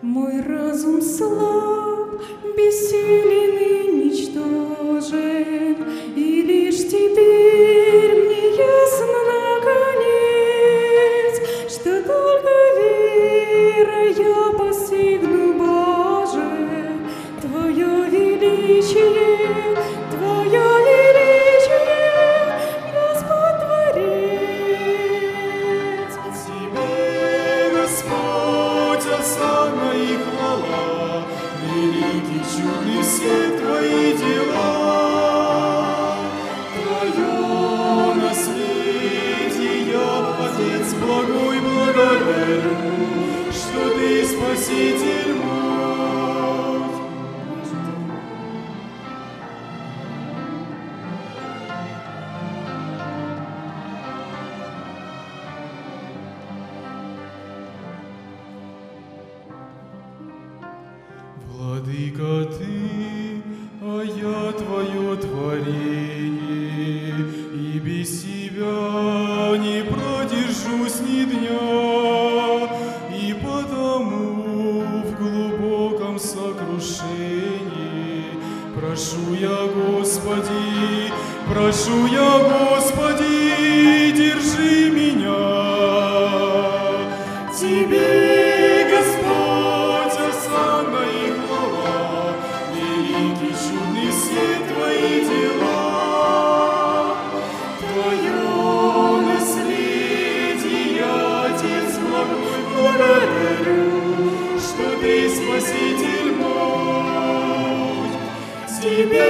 Мой разум слаб, бессилен и ничтожен, и лишь теперь мне ясно наконец, что только верой я постигну, Боже, Твое величие, Твое величие, Господь Творец. Тебе, Господь, осана и хвала, великий чудный все Твои дела. Твое наследие я, Отец благой, благодарю, что Ты Спаситель мой. Владыка Ты, а я Твое творение, и без Тебя не продержусь ни дня, и потому в глубоком сокрушении прошу я, Господи, держи меня. Тебе, Господь, осанна и хвала, великий чудный свет Твои дела. Твое наследие я, Отец благой, благодарю, что Ты Спаситель мой. Тебе,